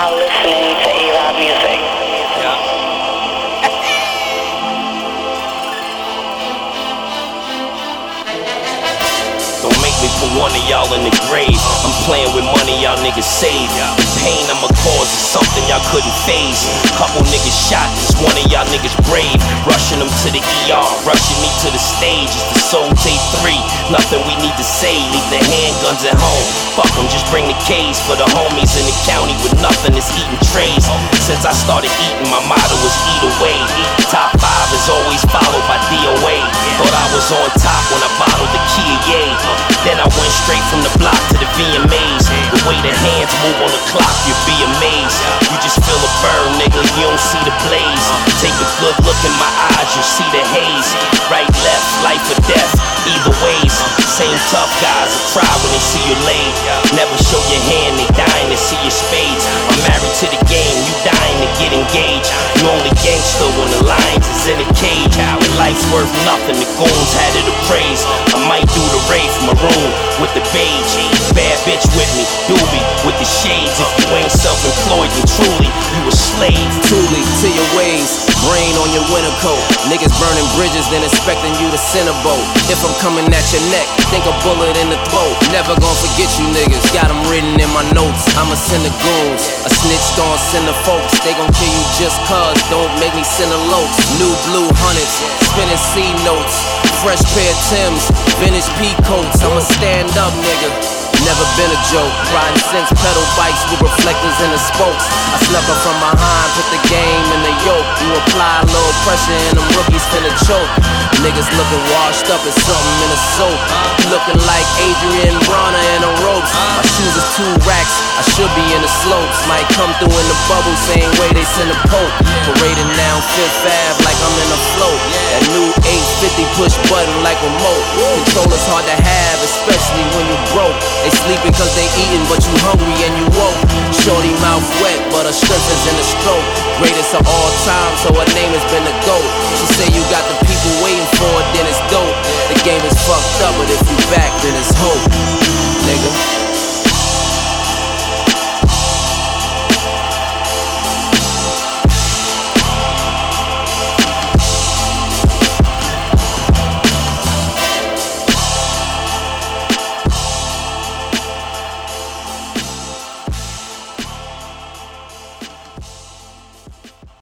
now listening to A-Rod music. Don't make me put one of y'all in the grave. I'm playing with money y'all niggas save. The pain I'ma cause is something y'all couldn't phase. Couple niggas shot, just one of y'all niggas brave. Rushing them to the ER, rushing me to the stage. It's the Soul Tape 3, nothing we need to say. Leave the handguns at home, fuck them, just bring the K's. For the homies in the county with nothing that's eating trays. Since I started eating, my motto was eat away. Top 5 is always followed by DOA. Thought I was on top when I bottled the Kia Yay. Then I went straight from the block to the VMAs. The way the hands move on the clock, you'll be amazed. You just feel a burn, nigga, you don't see the blaze. Take a good look in my eyes, you'll see the haze. Right, left, life or death, either ways. Same tough guys that cry when they see you laid. Never show your hand, they dying to see your spades. I'm married to the game, you dying to get engaged. You only gangster when the lions is in a cage. When life's worth nothing, the goons had it appraised. I might do the rave maroon with the beige. Bad bitch with me, doobie with the shades. If you ain't self-employed, then truly you a slave. Truly to your ways, brain on your winter coat. Niggas burning bridges, then expecting you to send a boat. If I'm coming at your neck, think a bullet in the throat. Never gonna forget you niggas, got them written in my notes. I'ma send the goons, a snitch gon' send the folks. They gon' kill you just cuz, don't make me send a locs. New blue hundreds, spinning C notes. Fresh pair of Timbs, vintage peacoats. I'm a stand up nigga, never been a joke. Riding since pedal bikes with reflectors in the spokes. I snuck up from behind, put the game in the yoke. You apply a little pressure and them rookies finna choke. Niggas looking washed up as something in a soap. Looking like Adrian Bronner in the ropes. My shoes is 2 racks, I should be in the slopes. Might come through in the bubble, same way they send a pope. Parading down 5th Ave like I'm in a float. That new 850 push button like remote. Controller's hard to have, especially when you broke. They sleeping cause they eating, but you hungry and you woke. Shorty mouth wet, but her strength is in the stroke. Greatest of all time, so her name has been the GOAT. She say you got the people